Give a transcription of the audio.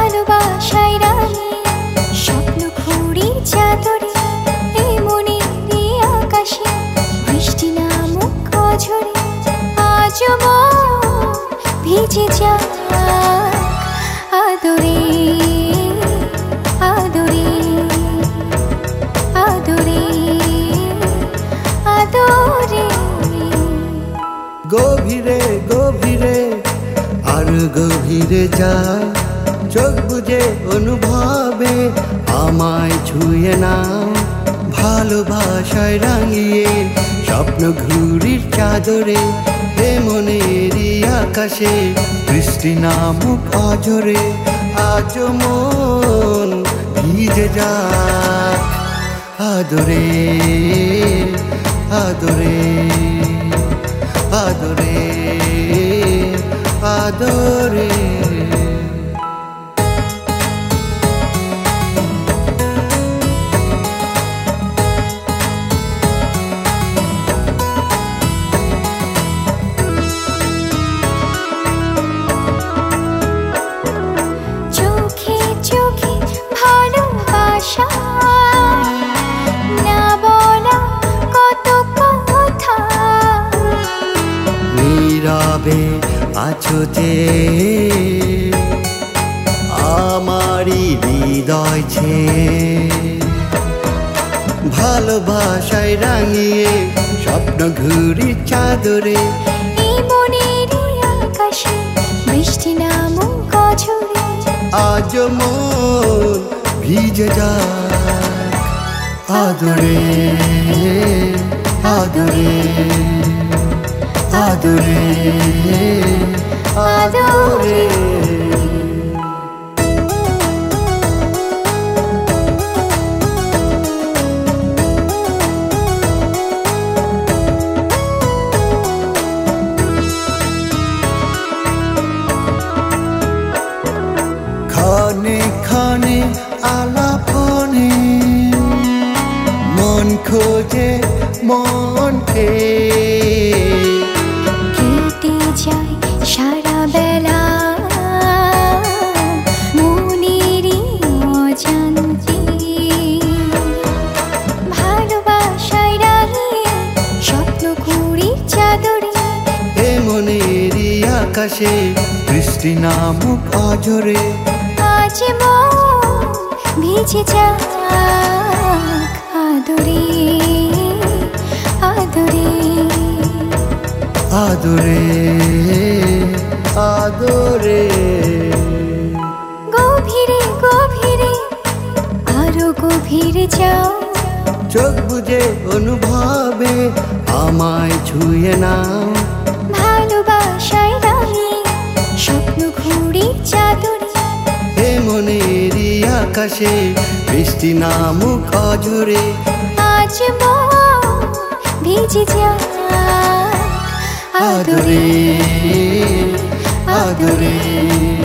ভালোবাসায় রাঙিয়ে স্বপ্ন ঘুড়ির চাদরে এই মনেরই আকাশে বৃষ্টি নামুক অঝরে আজ মন ভিজে যাক আদরে আদরে আদরে আদরে। গভীরে গভীরে আর গভীরে যায় চোখ বুঝে অনুভবে আমায় ছুঁয়ে নাও ভালোবাসায় রাঙিয়ে স্বপ্ন ঘুড়ির চাদরে এ মনেরই আকাশে বৃষ্টি নামুক অঝরে আজ মন ভিজে যাক আদরে আদরে আদরে আদরে। চোখে চোখে ভালোবাসা না বলা কত কথা নীরবে আছো যে আমারই হৃদয় ছে ভালোবাসায় রাঙিয়ে স্বপ্ন ঘুড়ির চাদরে এই মনেরই আকাশে বৃষ্টি নামুক অঝরে আজ মন ভিজে যাক আদরে আদরে আদরে আদরে। ক্ষণে ক্ষণে আলাপনে মন খোঁজে মনকে কেটে যায় সারা বেলা মনেরই অজান্তে ভালোবাসায় রাঙিয়ে স্বপ্ন ঘুড়ির চাদরে এ মনেরই আকাশে বৃষ্টি নামুক অঝরে আজ মন ভিজে যাক আদরে আদরে আদরে আদরে। গভীরে গভীরে আরো গভীরে যাও চোখ বুঝে অনুভবে আমায় ছুঁয়ে নাও ভালোবাসায় রাঙিয়ে স্বপ্ন ঘুড়ির চাদরে এ মনেরই আকাশে বৃষ্টি নামুক অঝরে আজ মন ভিজে যাক আদরে আদরে।